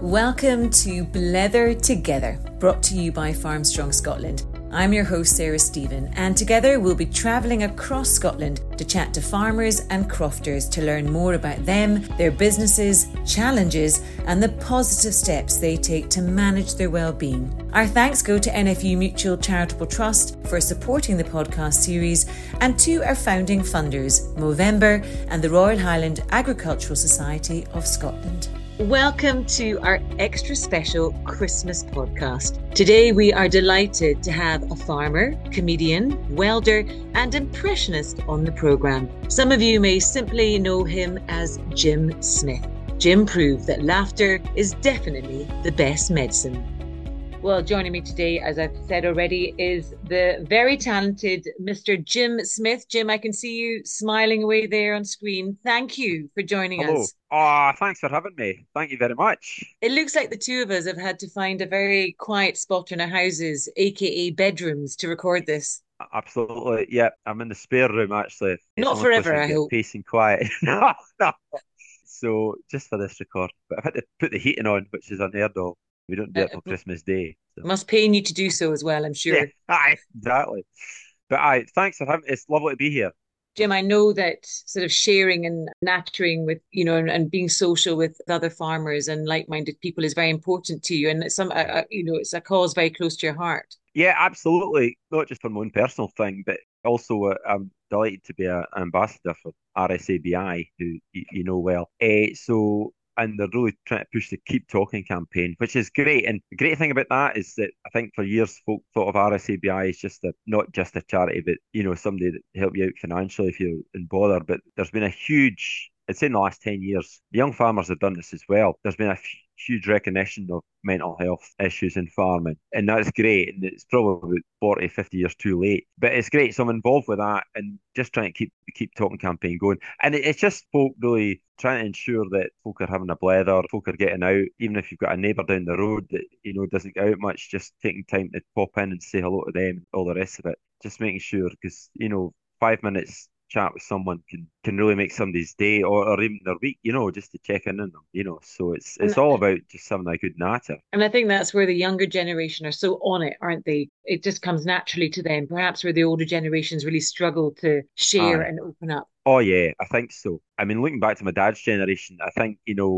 Welcome to Blether Together, brought to you by Farmstrong Scotland. I'm your host, Sarah Stephen, and together we'll be travelling across Scotland to chat to farmers and crofters to learn more about them, their businesses, challenges, and the positive steps they take to manage their well-being. Our thanks go to NFU Mutual Charitable Trust for supporting the podcast series, and to our founding funders, Movember and the Royal Highland Agricultural Society of Scotland. Welcome to our extra special Christmas podcast. Today we are delighted to have a farmer, comedian, welder and impressionist on the programme. Some of you may simply know him as Jim Smith. Jim proved that laughter is definitely the best medicine. Well, joining me today, as I've said already, is the very talented Mr. Jim Smith. Jim, I can see you smiling away there on screen. Thank you for joining us. Oh, thanks for having me. Thank you very much. It looks like the two of us have had to find a very quiet spot in our houses, aka bedrooms, to record this. Absolutely. Yeah, I'm in the spare room actually. It's Not the only place forever, I I can get hope. peace and quiet. No, no. So just for this record, but I've had to put the heating on, which is unheard of. We don't do it till It Christmas Day. So must pain you to do so as well, I'm yeah, sure. aye, exactly. But aye, thanks for having me. It's lovely to be here. Jim, I know that sort of sharing and nattering with, and being social with other farmers and like-minded people is very important to you. And it's it's a cause very close to your heart. Yeah, absolutely. Not just for my own personal thing, but also I'm delighted to be an ambassador for RSABI, who you know well. And they're really trying to push the Keep Talking campaign, which is great. And the great thing about that is that I think for years folk thought of RSABI as not just a charity, but somebody that help you out financially if you're in bother. But there's been a huge, I'd say in the last 10 years, the young farmers have done this as well. There's been a huge recognition of mental health issues in farming, and that's great. And it's probably about 40, 50 years too late, but it's great. So I'm involved with that and just trying to keep the Keep Talking campaign going. And it's just folk really trying to ensure that folk are having a blether, folk are getting out, even if you've got a neighbour down the road that doesn't get out much, just taking time to pop in and say hello to them and all the rest of it. Just making sure, because 5 minutes chat with someone can really make somebody's day, or even their week, just to check in on them. So And it's all about just having a good natter. and I think that's where the younger generation are so on it, aren't they? It just comes naturally to them, perhaps where the older generations really struggle to share Aye. and open up. Oh yeah, I think so. I mean, looking back to my dad's generation, I think,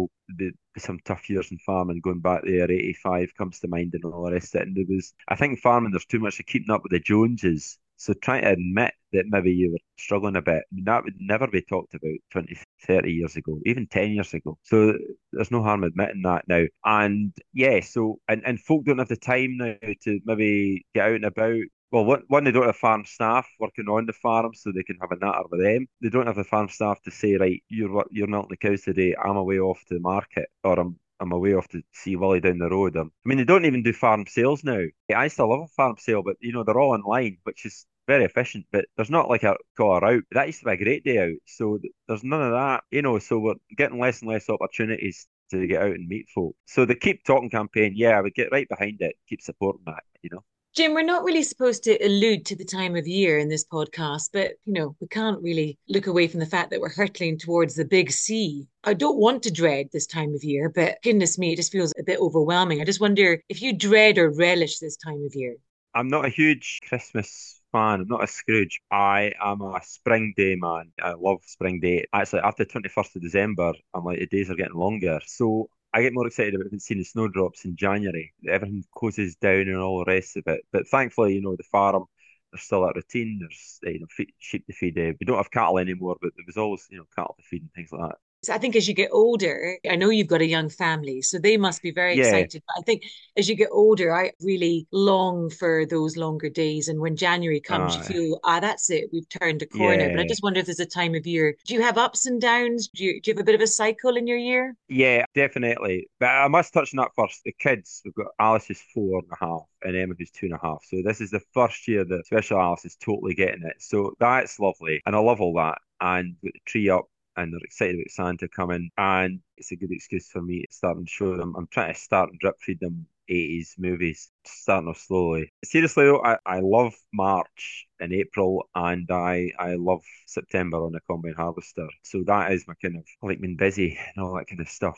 some tough years in farming, going back there, 85 comes to mind and all the rest of it. And I think farming, there's too much of keeping up with the Joneses. So trying to admit that maybe you were struggling a bit, I mean, that would never be talked about 20, 30 years ago, even 10 years ago. So there's no harm admitting that now. And yeah, and folk don't have the time now to maybe get out and about. Well, one, they don't have farm staff working on the farm, so they can have a natter with them. They don't have the farm staff to say, right, you're milking the cows today. I'm away off to the market, or I'm away off to see Willie down the road. I mean, they don't even do farm sales now. I still love a farm sale, but they're all online, which is very efficient. But there's not like a car out. That used to be a great day out. So there's none of that. So we're getting less and less opportunities to get out and meet folk. So the Keep Talking campaign, yeah, I would get right behind it. Keep supporting that. Jim, we're not really supposed to allude to the time of year in this podcast, but we can't really look away from the fact that we're hurtling towards the big C. I don't want to dread this time of year, but goodness me, it just feels a bit overwhelming. I just wonder if you dread or relish this time of year. I'm not a huge Christmas fan. I'm not a Scrooge. I am a spring day man. I love spring day. Actually, after 21st of December, I'm like, the days are getting longer. So I get more excited about seeing the snowdrops in January. Everything closes down and all the rest of it. But thankfully, the farm, there's still that routine. There's, sheep to feed. We don't have cattle anymore, but there was always, cattle to feed and things like that. So I think as you get older, I know you've got a young family, so they must be very Yeah. excited. But I think as you get older, I really long for those longer days. And when January comes, you Uh, feel, that's it, we've turned a corner. But I yeah. just wonder if there's a time of year. Do you have ups and downs? Do you have a bit of a cycle in your year? Yeah, definitely. But I must touch on that first. The kids, we've got Alice who's 4.5 and Emma who's 2.5. So this is the first year that special Alice is totally getting it. So that's lovely. And I love all that. And with the tree up and they're excited about Santa coming. And it's a good excuse for me to start and show them. I'm trying to start and drip feed them 80s movies, starting off slowly. Seriously though, I love March and April, and I love September on a combine harvester. So that is my kind of, I like being busy and all that kind of stuff.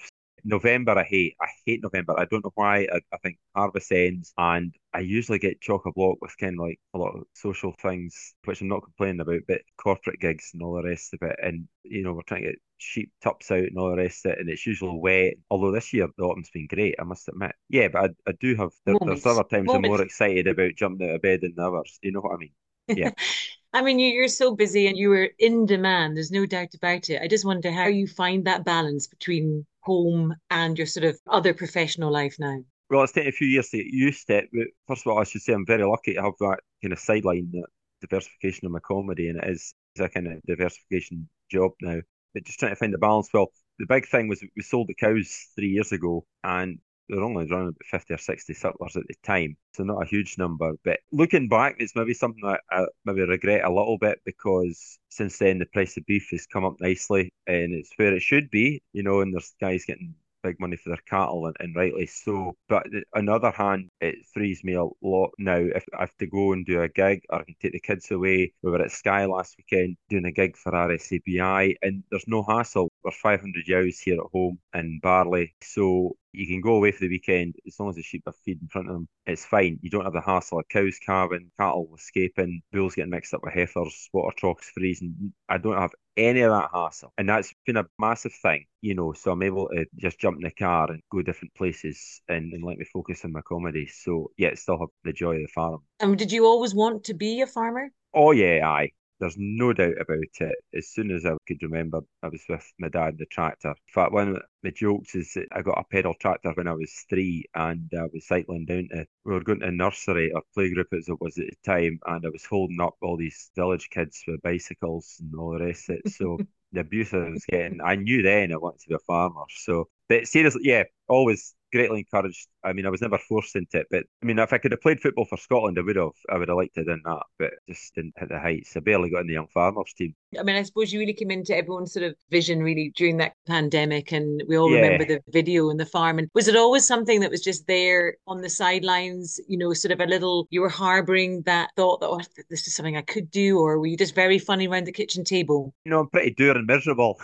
November, I hate. I hate November. I don't know why. I think harvest ends, and I usually get chock a block with kind of like a lot of social things, which I'm not complaining about, but corporate gigs and all the rest of it. And we're trying to get sheep tups out and all the rest of it, and it's usually wet. Although this year the autumn's been great, I must admit. Yeah, but I do have. There's Moments, other times I'm more moments. excited about jumping out of bed than the others. You know what I mean? Yeah. I mean, you're so busy and you were in demand. There's no doubt about it. I just wonder how you find that balance between home and your sort of other professional life now. Well, it's taken a few years to get used to it, but first of all, I should say I'm very lucky to have that kind of sideline, that diversification of my comedy, and it is a kind of diversification job now. But just trying to find the balance. Well, the big thing was we sold the cows 3 years ago, and there were only around about 50 or 60 settlers at the time, so not a huge number. But looking back, it's maybe something that I maybe regret a little bit, because since then the price of beef has come up nicely, and it's where it should be, and there's guys getting big money for their cattle, and rightly so. But on the other hand, it frees me a lot now. If I have to go and do a gig, or I can take the kids away. We were at Skye last weekend doing a gig for RSABI, and there's no hassle. We're 500 ewes here at home in Barley, so you can go away for the weekend as long as the sheep are feed in front of them. It's fine. You don't have the hassle of cows calving, cattle escaping, bulls getting mixed up with heifers, water troughs freezing. I don't have any of that hassle. And that's been a massive thing. So I'm able to just jump in the car and go different places, and let me focus on my comedy. So yeah, still have the joy of the farm. And did you always want to be a farmer? Oh yeah, aye. There's no doubt about it. As soon as I could remember, I was with my dad in the tractor. In fact, one of the jokes is that I got a pedal tractor when I was 3, and I was cycling down to, we were going to nursery or playgroup as it was at the time, and I was holding up all these village kids with bicycles and all the rest of it. So the abuse I was getting, I knew then I wanted to be a farmer. So, but seriously, yeah, always greatly encouraged. I mean, I was never forced into it, but I mean, if I could have played football for Scotland, I would have. I would have liked to have done that, but just didn't hit the heights. I barely got in the young farmers team. I mean, I suppose you really came into everyone's sort of vision really during that pandemic, and we all remember Yeah. the video in the farm. And was it always something that was just there on the sidelines, sort of a little, you were harboring that thought that, oh, this is something I could do, or were you just very funny around the kitchen table? I'm pretty dour and miserable.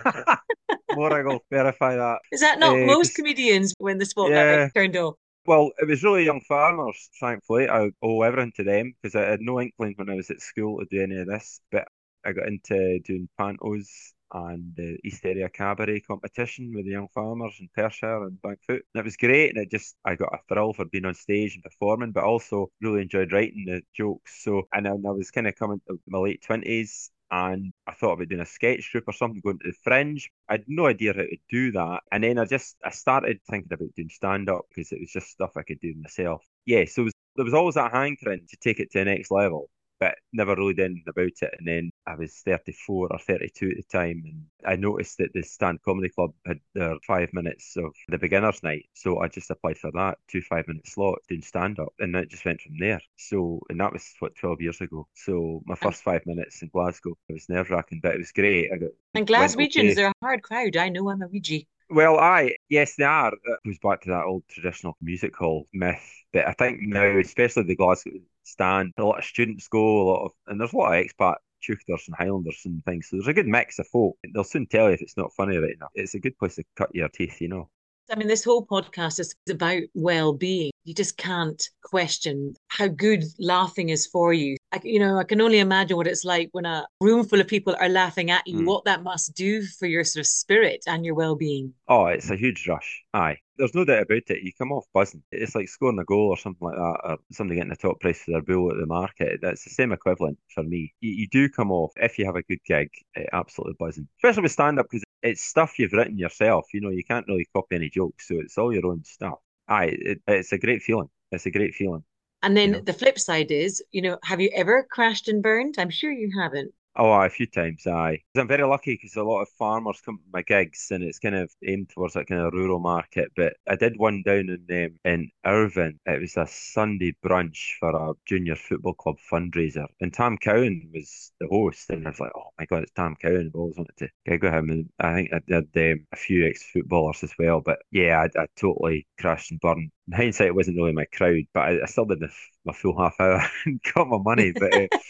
More I will verify that. Is that not most 'Cause comedians when the spotlight yeah, turned off? well, it was really young farmers, thankfully. I owe everything to them, because I had no inkling when I was at school to do any of this. But I got into doing pantos and the East Area Cabaret competition with the young farmers in Perthshire and Blackfoot. And it was great, and I got a thrill for being on stage and performing, but also really enjoyed writing the jokes. So, and then I was kind of coming to my late 20s, and I thought about doing a sketch group or something, going to the Fringe. I had no idea how to do that. And then I started thinking about doing stand up, because it was just stuff I could do myself. Yeah, so there was always that hankering to take it to the next level, but never really did anything about it. And then I was 34 or 32 at the time, and I noticed that the Stand Comedy Club had their 5 minutes of the beginner's night. So I just applied for that, 2 5-minute slots doing stand up, and it just went from there. So, and that was what, 12 years ago. So my And, first 5 minutes in Glasgow, it was nerve wracking, but it was great. and Went Glaswegians, okay. they're a hard crowd. I know I'm a Ouija. Well, yes, they are. It goes back to that old traditional music hall myth. But I think now, especially the Glasgow Stand, a lot of students go, and there's a lot of expat Tutors and Highlanders and things. So there's a good mix of folk. They'll soon tell you if it's not funny right enough. It's a good place to cut your teeth. I mean, this whole podcast is about well-being. You just can't question how good laughing is for you. I can only imagine what it's like when a room full of people are laughing at you, Mm. what that must do for your sort of spirit and your well-being. Oh, it's a huge rush. Aye. There's no doubt about it. You come off buzzing. It's like scoring a goal or something like that, or somebody getting the top price for their bull at the market. That's the same equivalent for me. You do come off, if you have a good gig, absolutely buzzing. Especially with stand-up, because it's stuff you've written yourself. You can't really copy any jokes, so it's all your own stuff. Aye, it's a great feeling. It's a great feeling, And you then know. the flip side is, have you ever crashed and burned? I'm sure you haven't. Oh, aye, a few times, aye. 'Cause I'm very lucky, because a lot of farmers come to my gigs, and it's kind of aimed towards that kind of rural market. But I did one down in Irvine. It was a Sunday brunch for a junior football club fundraiser, and Tam Cowan was the host. And I was like, oh my God, it's Tam Cowan. I've always wanted to gig with him, and I think I did a few ex-footballers as well. But yeah, I totally crashed and burned. In hindsight, it wasn't really my crowd, but I still did my full half hour and got my money. But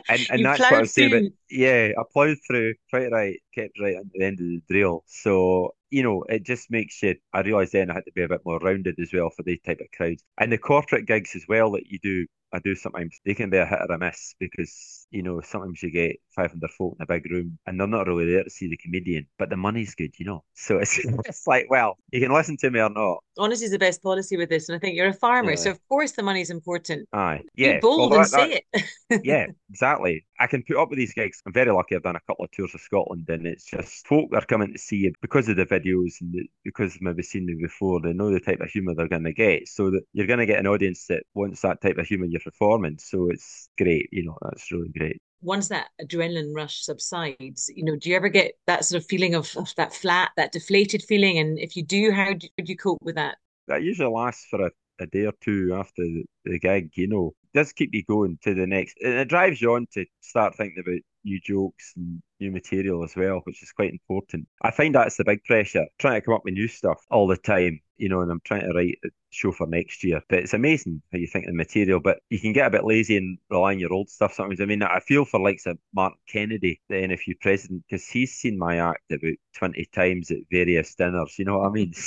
And You that's what I ploughed was saying about, through. yeah, I ploughed through quite right, kept right at the end of the drill. So, it just makes you, I realised then I had to be a bit more rounded as well for these type of crowds. And the corporate gigs as well that I do sometimes, they can be a hit or a miss because, sometimes you get 500 folk in a big room and they're not really there to see the comedian, but the money's good. So it's, it's like, well, you can listen to me or not. Honesty is the best policy with this. And I think you're a farmer. Yeah. So, of course, the money's important. Aye. Be Yeah. Well, bold and say it. yeah, exactly. I can put up with these gigs. I'm very lucky. I've done a couple of tours of Scotland, and it's just folk are coming to see you because of the videos and because they've maybe seen me before. They know the type of humour they're going to get, so that you're going to get an audience that wants that type of humour you're performing. So it's great. That's really great. Once that adrenaline rush subsides, do you ever get that sort of feeling of that flat, that deflated feeling? And if you do, how would you cope with that? That usually lasts for a day or two after the gig. It does keep you going to the next, and it drives you on to start thinking about new jokes and new material as well, which is quite important. I find that's the big pressure, trying to come up with new stuff all the time, and I'm trying to write a show for next year. But it's amazing how you think of the material, but you can get a bit lazy and rely on your old stuff sometimes. I mean, I feel for likes of Martin Kennedy, the NFU president, because he's seen my act about 20 times at various dinners. You know what I mean?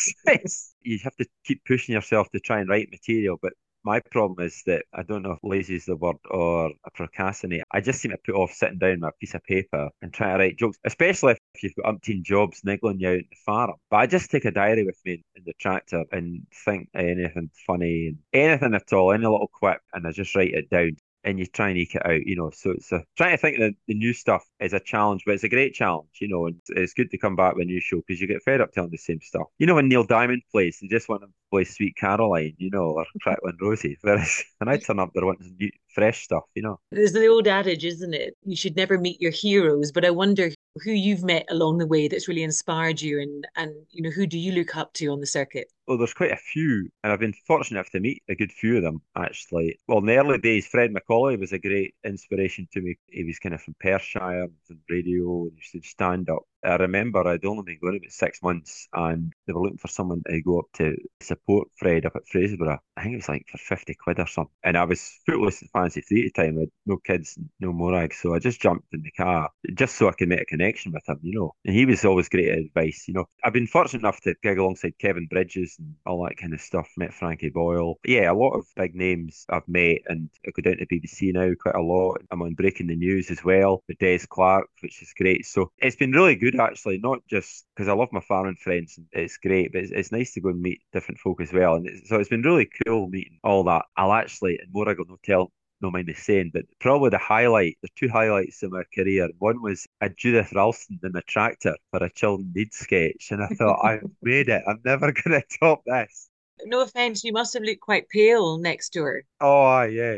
You have to keep pushing yourself to try and write material, but my problem is that I don't know if lazy is the word or I procrastinate. I just seem to put off sitting down with a piece of paper and trying to write jokes, especially if you've got umpteen jobs niggling you out in the farm. But I just take a diary with me in the tractor and think of anything funny and anything at all, any little quip, and I just write it down. And you try and eke it out. So it's trying to think that the new stuff is a challenge, but it's a great challenge. And it's good to come back with a new show because you get fed up telling the same stuff. When Neil Diamond plays, they just want him to play Sweet Caroline, or Crackling Rosie. Whereas when I turn up, they're wanting new, fresh stuff. There's the old adage, isn't it? You should never meet your heroes, but I wonder who you've met along the way that's really inspired you and who do you look up to on the circuit? Well, there's quite a few, and I've been fortunate enough to meet a good few of them, actually. Well, in the early days, Fred Macaulay was a great inspiration to me. He was kind of from Perthshire, from radio, and used to stand up. I remember I'd only been going about 6 months, and they were looking for someone to go up to support Fred up at Fraserburgh. I think it was like for 50 quid or something. And I was footloose and fancy free at the time. I had no kids, no morag. So I just jumped in the car just so I could make a connection with him. And he was always great advice. I've been fortunate enough to gig alongside Kevin Bridges and all that kind of stuff. Met Frankie Boyle. But yeah, a lot of big names I've met, and I go down to BBC now quite a lot. I'm on Breaking the News as well with Des Clark, which is great. So it's been really good actually, not just because I love my farming friends and it's great, but it's nice to go and meet different folk as well. And so it's been really cool meeting all that. I'll actually, and more I got no mind me saying, but probably the two highlights of my career. One was a Judith Ralston in the tractor for a children need sketch, and I thought, I've made it. I'm never going to top this. No offense, you must have looked quite pale next to her. Oh, yeah,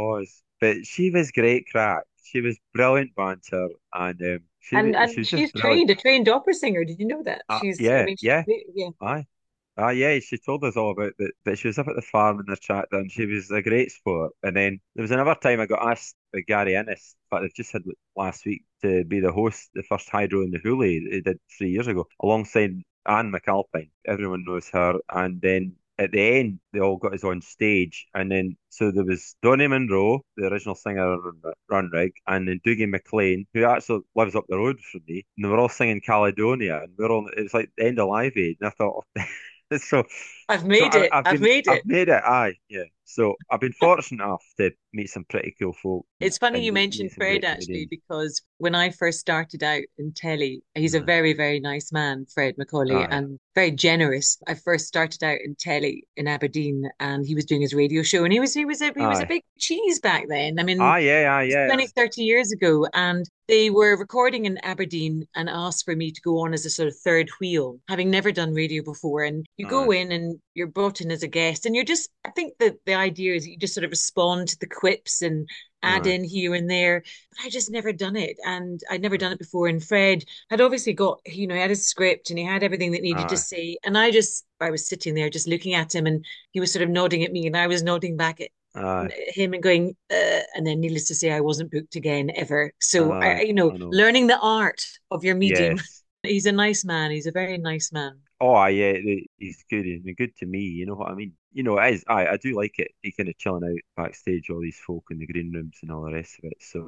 but she was great crack. She was brilliant banter, and she And was just she's brilliant. a trained opera singer. Did you know that? I Yeah, mean, yeah, yeah. aye. Yeah, she told us all about that. But she was up at the farm in the tractor, and she was a great sport. And then there was another time I got asked by Gary Innes, in fact, they've just had it last week, to be the host, the first hydro in the Hoolie he did 3 years ago, alongside Anne McAlpine. Everyone knows her. And then at the end, they all got us on stage. And then, so there was Donny Monroe, the original singer of Runrig, and then Dougie MacLean, who actually lives up the road from me. And they were all singing Caledonia. And it's like the end of Live Aid. And I thought, so, I've so made it. I've made I've it. made it. Aye, yeah. So I've been fortunate enough to meet some pretty cool folk It's funny and you meet mentioned some Fred great actually, comedians. because when I first started out in telly, he's a Uh, very, very nice man, Fred Macaulay, aye, and very generous. I first started out in telly in Aberdeen and he was doing his radio show and he was a aye, big cheese back then. I mean, aye, yeah. 20, 30 years ago, and they were recording in Aberdeen and asked for me to go on as a sort of third wheel, having never done radio before. And you Aye, go in and you're brought in as a guest, and I think that the idea is that you just sort of respond to the quips and add aye, in here and there. But I just never done it, and I'd never done it before. And Fred had obviously he had his script and he had everything that needed to aye, say. And I was sitting there just looking at him, and he was sort of nodding at me, and I was nodding back at aye, him and going, and then needless to say, I wasn't booked again ever. So aye. I know. learning the art of your medium. Yes. He's a nice man. He's a very nice man. Oh, aye, yeah, he's good. He's been good to me. You know what I mean? It is. I do like it. He kind of chilling out backstage, all these folk in the green rooms and all the rest of it. So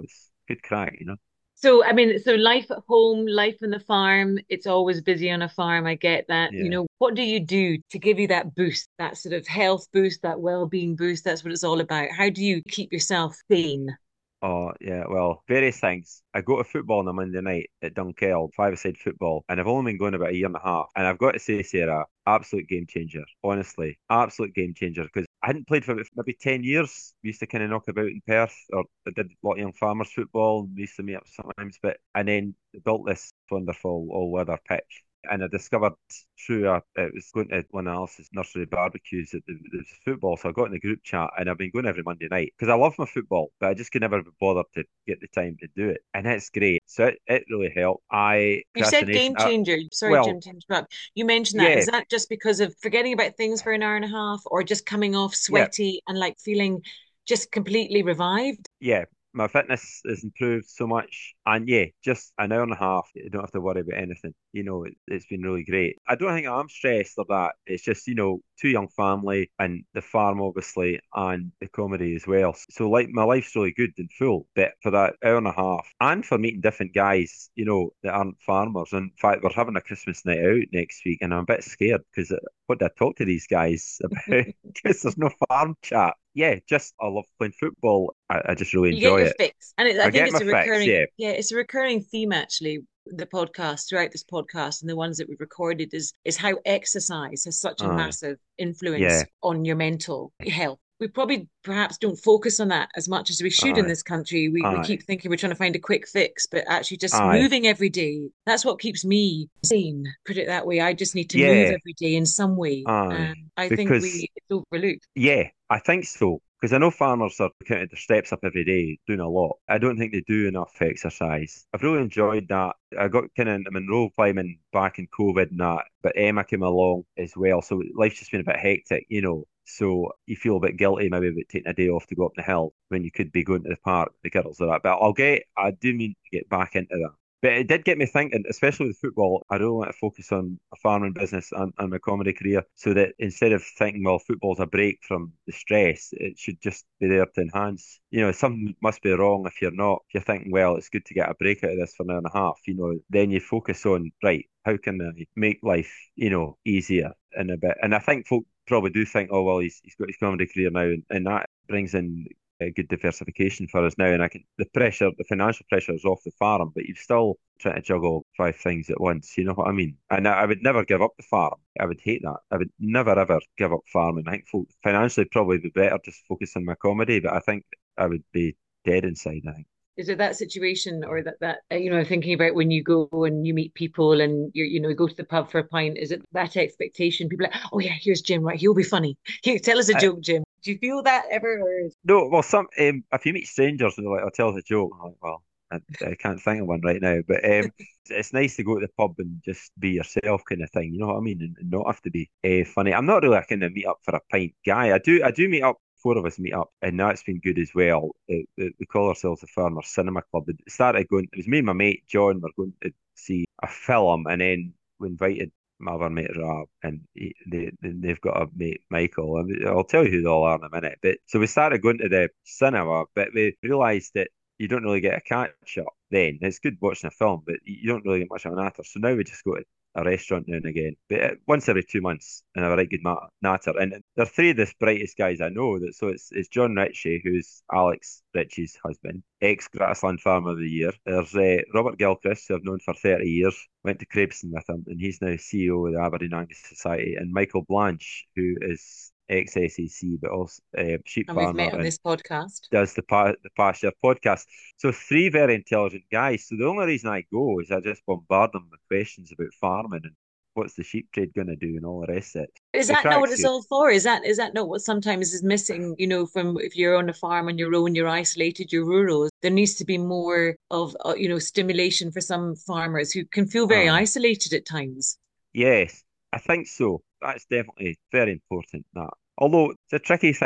good crack, you know. So, I mean, so life at home, life on the farm, it's always busy on a farm. I get that. You Yeah. know, what do you do to give you that boost, that sort of health boost, that well-being boost? That's what it's all about. How do you keep yourself sane? Oh, yeah, well, various things. I go to football on a Monday night at Dunkeld, five-a-side football, and I've only been going about a year and a half. And I've got to say, Sarah, absolute game changer. Honestly, absolute game changer. Because I hadn't played for maybe 10 years. We used to kind of knock about in Perth, or I did a lot of young farmers football. We used to meet up sometimes, and then built this wonderful all-weather pitch. And I discovered through it was going to one of Alice's nursery barbecues that there was football. So I got in the group chat and I've been going every Monday night because I love my football, but I just could never be bothered to get the time to do it. And it's great. So it really helped. You said Procrastination. game changer. Sorry, Jim, Well, to interrupt. You mentioned that. yeah, Is that just because of forgetting about things for an hour and a half or just coming off yeah. sweaty and like feeling just completely revived? Yeah, my fitness has improved so much. And yeah, just an hour and a half, you don't have to worry about anything. It's been really great. I don't think I'm stressed or that. It's just, two young family and the farm, obviously, and the comedy as well. So, like, my life's really good and full. But for that hour and a half, and for meeting different guys, that aren't farmers. In fact, we're having a Christmas night out next week, and I'm a bit scared because what do I talk to these guys about? Because there's no farm chat. Yeah, just I love playing football. I just really You get enjoy your it. fix. And I I think get it's my a fix, recurring, yeah. yeah, it's a recurring theme actually, the podcast, throughout this podcast and the ones that we've recorded is how exercise has such a Aye, massive influence yeah, on your mental health. We probably perhaps don't focus on that as much as we should in aye, this country. We aye, keep thinking we're trying to find a quick fix, but actually just aye, moving every day, that's what keeps me sane. Put it that way. I just need to move yeah, every day in some way. aye. And I think Because it's overlooked. yeah, I think so. Because I know farmers are counting their steps up every day, doing a lot. I don't think they do enough exercise. I've really enjoyed that. I got kind of into Monroe climbing back in COVID and that, but Emma came along as well. So life's just been a bit hectic. So you feel a bit guilty maybe about taking a day off to go up the hill when you could be going to the park, the girls or that. But I do mean to get back into that. But it did get me thinking, especially with football, I really want to focus on a farming business and my comedy career so that instead of thinking, well, football's a break from the stress, it should just be there to enhance. Something must be wrong if you're not. If you're thinking, well, it's good to get a break out of this for an hour and a half, then you focus on, right, how can I make life, easier and a bit. And I think folk probably do think, oh, well, he's got his comedy career now, and that brings in a good diversification for us now. And the financial pressure is off the farm, but you're still trying to juggle five things at once. You know what I mean? And I would never give up the farm. I would hate that. I would never ever give up farming. I think financially probably be better just focus on my comedy, but I think I would be dead inside. I think. Is it that situation or thinking about when you go and you meet people and you go to the pub for a pint, is it that expectation? People are like, oh yeah, here's Jim, right? He'll be funny. Here, tell us a I, joke, Jim. Do you feel that ever? Or... no, well, if you meet strangers and they're like, "I'll tell us a joke," I'm like, well, I can't think of one right now. But it's nice to go to the pub and just be yourself, kind of thing. You know what I mean? And not have to be funny. I'm not really a kind of meet up for a pint guy. I do meet up. Four of us meet up, and that's been good as well. We call ourselves the Farmer Cinema Club. It started going. It was me and my mate John. We're going to see a film, and then we invited my other mate Rob, and they've got a mate Michael. And I'll tell you who they all are in a minute. But so we started going to the cinema, but we realised that you don't really get a catch up then. It's good watching a film, but you don't really get much of an natter. So now we just go to a restaurant now and again, but once every 2 months, and have a right good natter. And there are three of the brightest guys I know. So it's John Ritchie, who's Alex Ritchie's husband, ex-Grassland Farmer of the Year. There's Robert Gilchrist, who I've known for 30 years, went to Crepeston with him, and he's now CEO of the Aberdeen Angus Society. And Michael Blanche, who is ex-SEC, but also sheep And we've farmer met on and this podcast. does the pasture podcast. So three very intelligent guys. So the only reason I go is I just bombard them with questions about farming and what's the sheep trade going to do and all the rest of it. Is The that not what crack's it's good. all for? Is that not what sometimes is missing, from if you're on a farm on your own, you're isolated, you're rural. There needs to be more of, stimulation for some farmers who can feel very Aye. isolated at times. Yes, I think so. That's definitely very important. That. Although it's a tricky thing because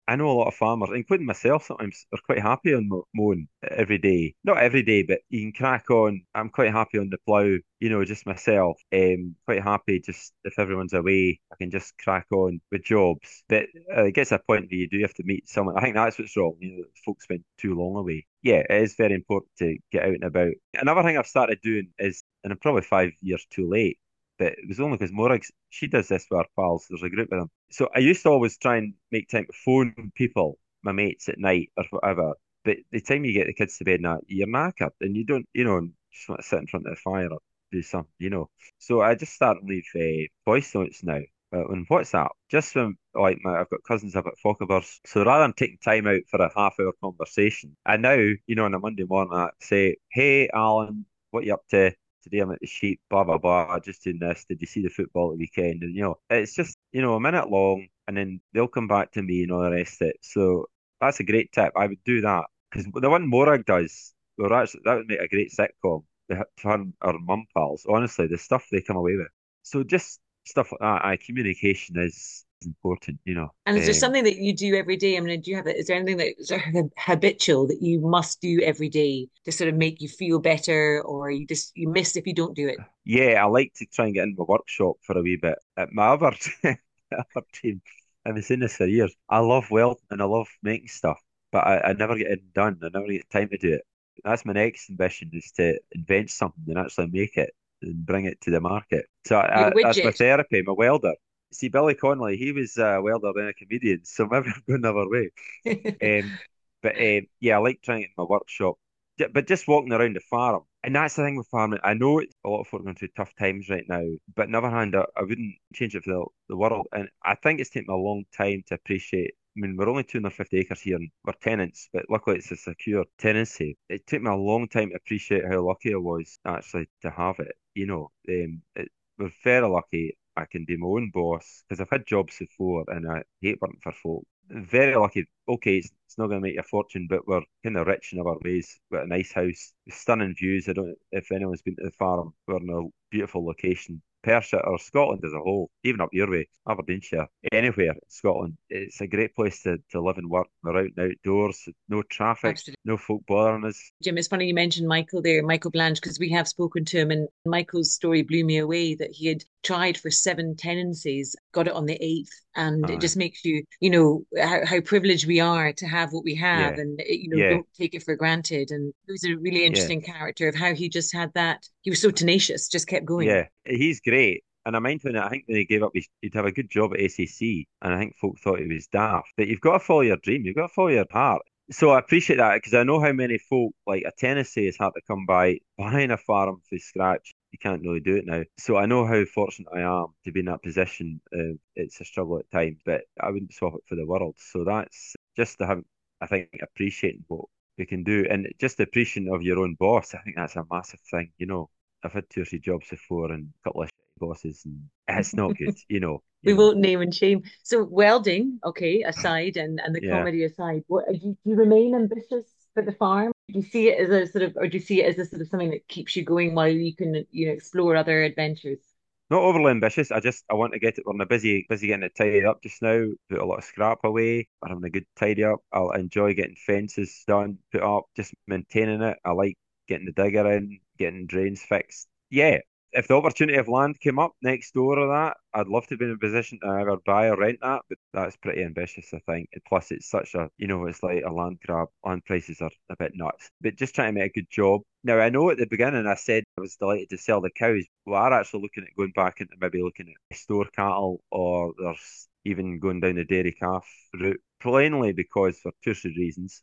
I know a lot of farmers, including myself, sometimes are quite happy on mowing every day. Not every day, but you can crack on. I'm quite happy on the plough, just myself. Quite happy just if everyone's away, I can just crack on with jobs. But it gets a point where you do have to meet someone. I think that's what's wrong. Folks spend too long away. Yeah, it is very important to get out and about. Another thing I've started doing is, and I'm probably 5 years too late, but it was only because Morag, she does this with her pals. There's a group of them. So I used to always try and make time to phone people, my mates at night or whatever. But the time you get the kids to bed now, you're knackered and you don't, just want to sit in front of the fire or do something. So I just start to leave voice notes now on WhatsApp. Just when, like, I've got cousins up at Fochabers. So rather than taking time out for a half-hour conversation, I now, on a Monday morning, I say, "Hey, Alan, what you up to? Today I'm at the sheep, blah, blah, blah, just doing this. Did you see the football at the weekend?" And, it's just, a minute long, and then they'll come back to me and all the rest of it. So that's a great tip. I would do that. Because the one Morag does, well, actually, that would make a great sitcom. Our mum pals, honestly, the stuff they come away with. So just stuff like that. Communication is important. And is there something that you do every day? I mean, do you have it? Is there anything that is sort of habitual that you must do every day to sort of make you feel better, or you miss if you don't do it? Yeah, I like to try and get in my workshop for a wee bit. At my other, other team, I've been saying this for years. I love welding and I love making stuff, but I never get it done. I never get time to do it. That's my next ambition, is to invent something and actually make it and bring it to the market. So Your that's my widget. therapy, my welder. See, Billy Connolly, he was a welder and a comedian, so maybe I'm going another way. Um, but yeah, I like trying it in my workshop. But just walking around the farm, and that's the thing with farming. I know it's a lot of folk are going through tough times right now, but on the other hand, I wouldn't change it for the world. And I think it's taken me a long time to appreciate. I mean, we're only 250 acres here and we're tenants, but luckily it's a secure tenancy. It took me a long time to appreciate how lucky I was actually to have it. We're very lucky. I can be my own boss because I've had jobs before and I hate working for folk. Very lucky. Okay, it's not going to make you a fortune, but we're kind of rich in our ways. We've got a nice house, stunning views. I don't know if anyone's been to the farm. We're in a beautiful location. Perthshire or Scotland as a whole, even up your way, Aberdeenshire, anywhere in Scotland, it's a great place to live and work. We're out and outdoors, no traffic, Absolutely. no folk bothering us. Jim, it's funny you mentioned Michael there, Michael Blanche, because we have spoken to him, and Michael's story blew me away that he had tried for 7 tenancies, got it on the eighth, and it Aye, just makes you, how privileged we are to have what we have, yeah, and yeah, don't take it for granted. And it was a really yeah. interesting character of how he just had that. He was so tenacious, just kept going. Yeah, he's great. And I mind I think when he gave up, he'd have a good job at SAC, and I think folk thought he was daft. But you've got to follow your dream, you've got to follow your heart. So I appreciate that because I know how many folk, like a Tennessee, has had to come by buying a farm from scratch. You can't really do it now. So I know how fortunate I am to be in that position. It's a struggle at times, but I wouldn't swap it for the world. So that's just to have, I think, appreciating what we can do and just the appreciation of your own boss. I think that's a massive thing. I've had 2 or 3 jobs before and a couple of shitty bosses, and it's not good, you know. We You know, won't name and shame. So welding, okay, aside, and the yeah. comedy aside, what do you remain ambitious for the farm? Do you see it as a sort of, or do you see it as a sort of something that keeps you going while you can, explore other adventures? Not overly ambitious. I want to get it. We're in a busy getting it tidied up just now. Put a lot of scrap away. We're having a good tidy up. I'll enjoy getting fences done, put up, just maintaining it. I like getting the digger in, getting drains fixed. Yeah, if the opportunity of land came up next door or that, I'd love to be in a position to either buy or rent that, but that's pretty ambitious, I think. And plus, it's such it's like a land grab. Land prices are a bit nuts, but just trying to make a good job. Now, I know at the beginning I said I was delighted to sell the cows. We are actually looking at going back into maybe looking at store cattle, or there's even going down the dairy calf route, plainly because for 2 or 3 reasons.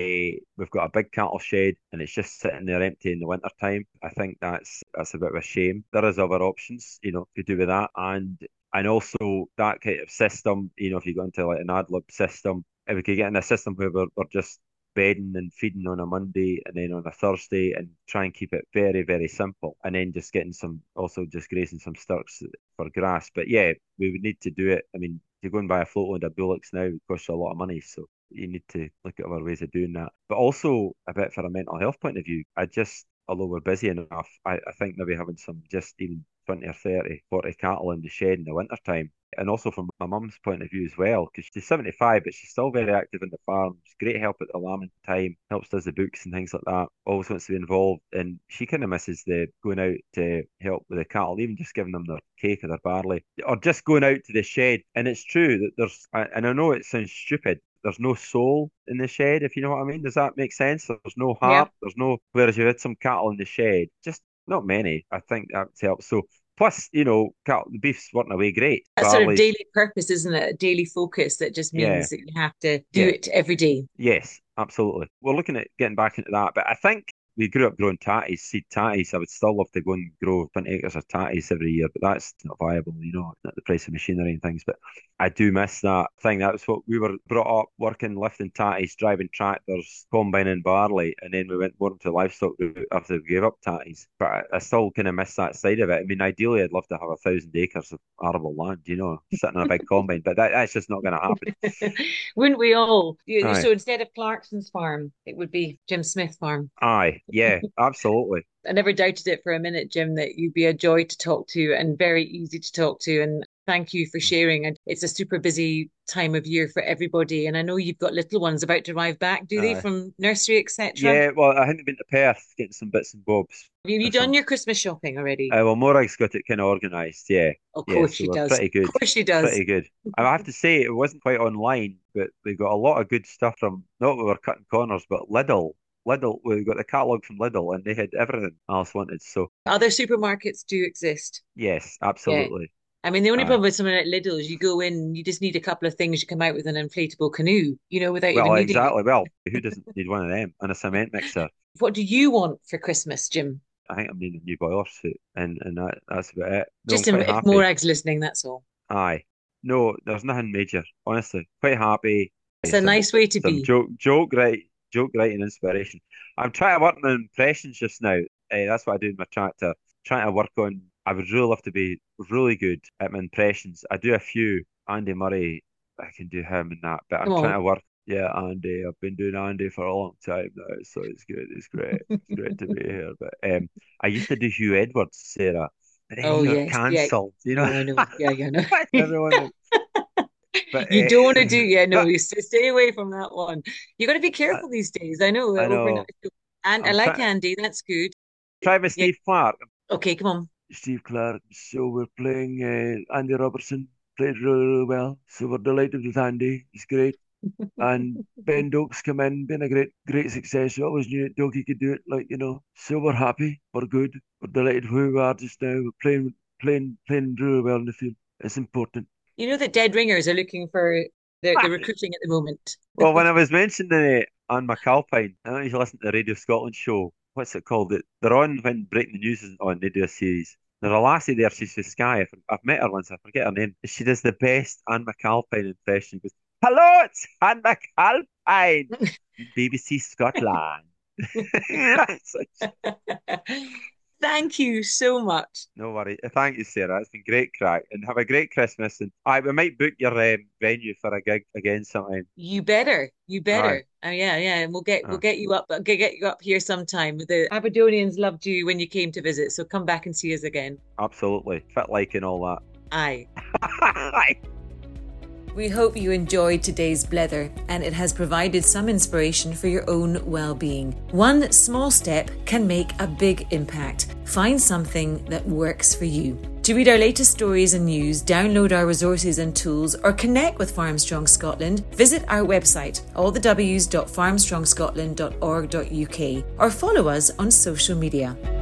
We've got a big cattle shed and it's just sitting there empty in the winter time. I think that's a bit of a shame. There is other options, to do with that. And also that kind of system, if you go into like an ad lib system, if we could get in a system where we're just bedding and feeding on a Monday and then on a Thursday and try and keep it very, very simple. And then just getting also just grazing some sturks for grass. But yeah, we would need to do it. I mean, to go and buy a float load of bullocks now would cost you a lot of money. So you need to look at other ways of doing that. But also a bit for a mental health point of view, although we're busy enough, I think maybe having some just even 20 or 30, 40 cattle in the shed in the winter time, and also from my mum's point of view as well, because she's 75, but she's still very active in the farm. She's great help at the lambing time, helps does the books and things like that. Always wants to be involved, and she kind of misses the going out to help with the cattle, even just giving them their cake or their barley, or just going out to the shed. And it's true that and I know it sounds stupid, there's no soul in the shed, if you know what I mean. Does that make sense? There's no heart. Yeah. There's no, whereas you had some cattle in the shed, just not many. I think that helps. So plus, the beef's working away great. That sort of daily purpose, isn't it? A daily focus that just means that you have to do it every day. Yes, absolutely. We're looking at getting back into that, but I think we grew up growing tatties, seed tatties. I would still love to go and grow 20 acres of tatties every year, but that's not viable, at the price of machinery and things. But I do miss that thing. That was what we were brought up working, lifting tatties, driving tractors, combining barley, and then we went more into livestock after we gave up tatties. But I still kind of miss that side of it. I mean, ideally, I'd love to have 1,000 acres of arable land, sitting on a big combine, but that's just not going to happen. Wouldn't we all? So instead of Clarkson's farm, it would be Jim Smith farm. Aye. Yeah, absolutely. I never doubted it for a minute, Jim, that you'd be a joy to talk to and very easy to talk to. And thank you for sharing. And it's a super busy time of year for everybody. And I know you've got little ones about to arrive back, do they, from nursery, etc.? Yeah, well, I hadn't been to Perth getting some bits and bobs. Have you done your Christmas shopping already? Well, Morag's got it kind of organised, yeah. Of course she does. Pretty good. Of course she does. Pretty good. I have to say, it wasn't quite online, but we got a lot of good stuff from, not we were cutting corners, but Lidl. We got the catalogue from Lidl, and they had everything Alice wanted. So other supermarkets do exist. Yes, absolutely. Yeah. I mean, the only problem with something like Lidl is you go in, you just need a couple of things, you come out with an inflatable canoe, without even needing exactly. Well, who doesn't need one of them? And a cement mixer. What do you want for Christmas, Jim? I think I'm needing a new boiler suit, and that's about it. No, just if Morag's listening, that's all. Aye. No, there's nothing major, honestly. Quite happy. It's a nice way to be. Joke writing inspiration. I'm trying to work on impressions just now. That's what I do in my tractor. Trying to work on. I would really love to be really good at my impressions. I do a few. Andy Murray, I can do him and that, but I'm trying to work. Yeah, Andy. I've been doing Andy for a long time now, so it's good. It's great. It's great to be here. But I used to do Hugh Edwards, Sarah. But then he got cancelled. Yeah. I know. Yeah, I know. Everyone. But, you don't want to do, stay away from that one. You got to be careful these days. I know. And I like Andy. That's good. Try with Steve Clark. Okay, come on. Steve Clark. So we're playing Andy Robertson. Played really, really well. So we're delighted with Andy. He's great. And Ben Dokes come in, been a great success. We always knew Dokey could do it, So we're happy. We're good. We're delighted who we are just now. We're playing really well in the field. It's important. You know that Dead Ringers are looking for the recruiting at the moment. Well, when I was mentioning Anne McAlpine, I don't know if you listen to the Radio Scotland show. What's it called? They're on when Breaking the News is on. They do a series. There's a lassie there. She's with Sky. I've met her once. I forget her name. She does the best Anne McAlpine impression. She goes, "Hello, it's Anne McAlpine, BBC Scotland." Thank you so much. No worry. Thank you, Sarah. It's been great crack. And have a great Christmas. And we might book your venue for a gig again sometime. You better. Yeah. And we'll get you up. Get you up here sometime. The Aberdonians loved you when you came to visit, so come back and see us again. Absolutely. Fit like and all that. Aye. Aye. We hope you enjoyed today's blether and it has provided some inspiration for your own well-being. One small step can make a big impact. Find something that works for you. To read our latest stories and news, download our resources and tools, or connect with Farmstrong Scotland, visit our website, allthews.farmstrongscotland.org.uk, or follow us on social media.